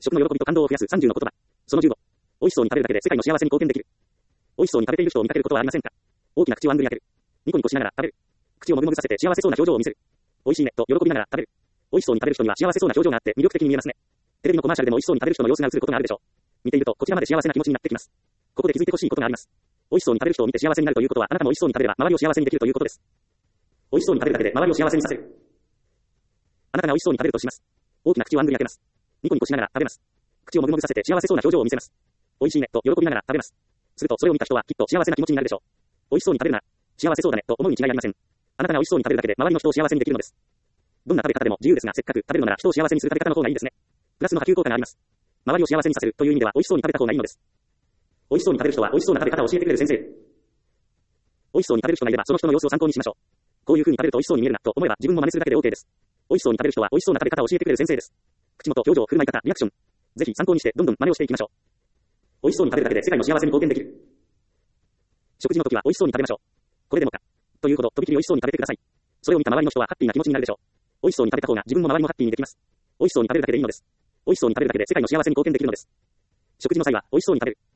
食の喜びと感動を増やす30の言葉。その15。美味しそうに食べるだけで世界の幸せに貢献できる。美味しそうに食べている人を見かけることはありませんか？大きな口をあんぐり開ける。ニコニコしながら食べる。口をもぐもぐさせて幸せそうな表情を見せる。美味しいねと喜びながら食べる。美味しそうに食べる人には幸せそうな表情があって魅力的に見えますね。テレビのコマーシャルでも美味しそうに食べる人の様子が映ることがあるでしょう。見ているとこちらまで幸せな気持ちになってきます。ここで気づいてほしいことがあります。美味しそうに食べる人を見て幸せになるということは、あなたも美味しそうに食べれば周りを幸せにできるということです。美味しそうに食べるだけで周りを幸せにさせる。あなたが美味しそうに食べるとします。大きな口をあんぐり開けます。ニコニコしながら食べます。口をもぐもぐさせて幸せそうな表情を見せます。美味しいねと喜びながら食べます。するとそれを見た人はきっと幸せな気持ちになるでしょう。美味しそうに食べるなら、幸せそうだねと思うに違いありません。あなたが美味しそうに食べるだけで周りの人を幸せにできるのです。どんな食べ方でも自由ですが、せっかく食べるのなら人を幸せにする食べ方の方がいいですね。プラスの波及効果があります。周りを幸せにさせるという意味では美味しそうに食べた方がいいのです。美味しそうに食べる人は美味しそうな食べ方を教えてくれる先生。美味しそうに食べる人がいればその人の様子を参考にしましょう。こういう風に食べると美味しそうに見えるなと思えば自分も真似するだけで OK です。美味しそうに食べる人は美味しそうな食べ方を教えてくれる先生です。口元、表情、振る舞い方、リアクション。ぜひ参考にしてどんどん真似をしていきましょう。美味しそうに食べるだけで世界の幸せに貢献できる。食事の時は美味しそうに食べましょう。これでもか。というほどとびきり美味しそうに食べてください。それを見た周りの人はハッピーな気持ちになるでしょう。美味しそうに食べた方が自分も周りもハッピーにできます。美味しそうに食べるだけでいいのです。美味しそうに食べるだけで世界の幸せに貢献できるのです。食事の際は美味しそうに食べる。